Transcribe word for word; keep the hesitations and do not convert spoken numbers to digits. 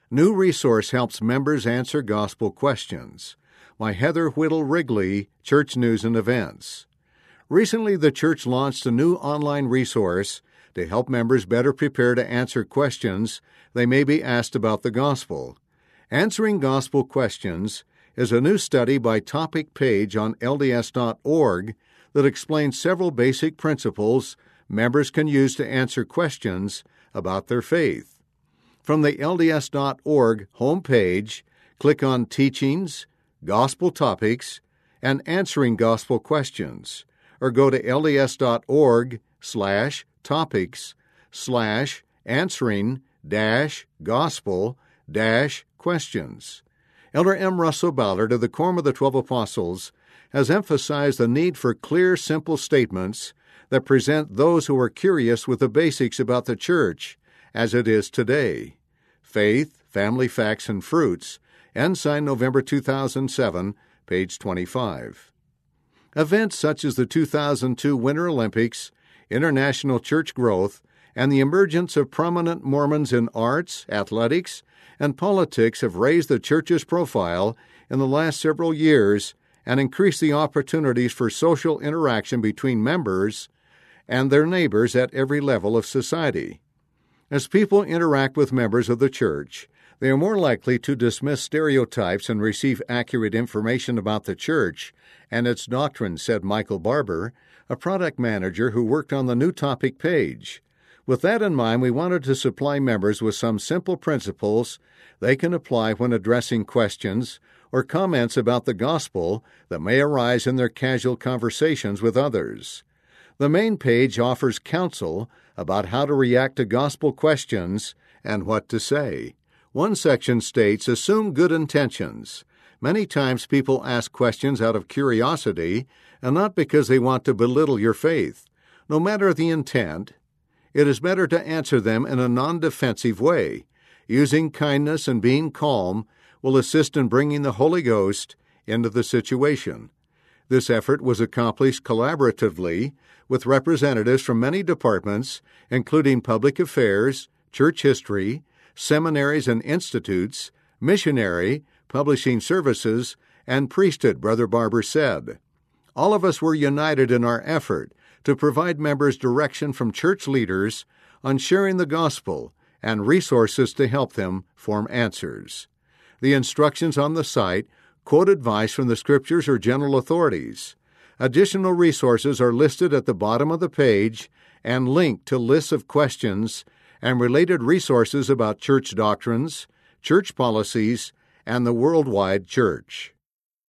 New resource helps members answer gospel questions. By Heather Whittle Wrigley, Church News and Events. Recently, the church launched a new online resource to help members better prepare to answer questions they may be asked about the gospel. Answering Gospel Questions is a new study by Topic Page on L D S dot org that explains several basic principles members can use to answer questions about their faith. From the L D S dot org homepage, click on Teachings, Gospel Topics, and Answering Gospel Questions, or go to L D S dot org slash topics slash answering dash gospel dash questions. Elder M. Russell Ballard of the Quorum of the Twelve Apostles has emphasized the need for clear, simple statements that present those who are curious with the basics about the church as it is today. Faith, Family Facts and Fruits, Ensign, November two thousand seven, page twenty-five. Events such as the two thousand two Winter Olympics, international church growth, and the emergence of prominent Mormons in arts, athletics, and politics have raised the church's profile in the last several years and increased the opportunities for social interaction between members and their neighbors at every level of society. As people interact with members of the church, they are more likely to dismiss stereotypes and receive accurate information about the church and its doctrine, said Michael Barber, a product manager who worked on the new topic page. With that in mind, we wanted to supply members with some simple principles they can apply when addressing questions or comments about the gospel that may arise in their casual conversations with others. The main page offers counsel about how to react to gospel questions and what to say. One section states, assume good intentions. Many times people ask questions out of curiosity and not because they want to belittle your faith. No matter the intent, it is better to answer them in a non-defensive way. Using kindness and being calm will assist in bringing the Holy Ghost into the situation. This effort was accomplished collaboratively with representatives from many departments, including public affairs, church history, seminaries and institutes, missionary, publishing services, and priesthood, Brother Barber said. All of us were united in our effort to provide members direction from church leaders on sharing the gospel and resources to help them form answers. The instructions on the site quote advice from the Scriptures or general authorities. Additional resources are listed at the bottom of the page and linked to lists of questions and related resources about church doctrines, church policies, and the worldwide church.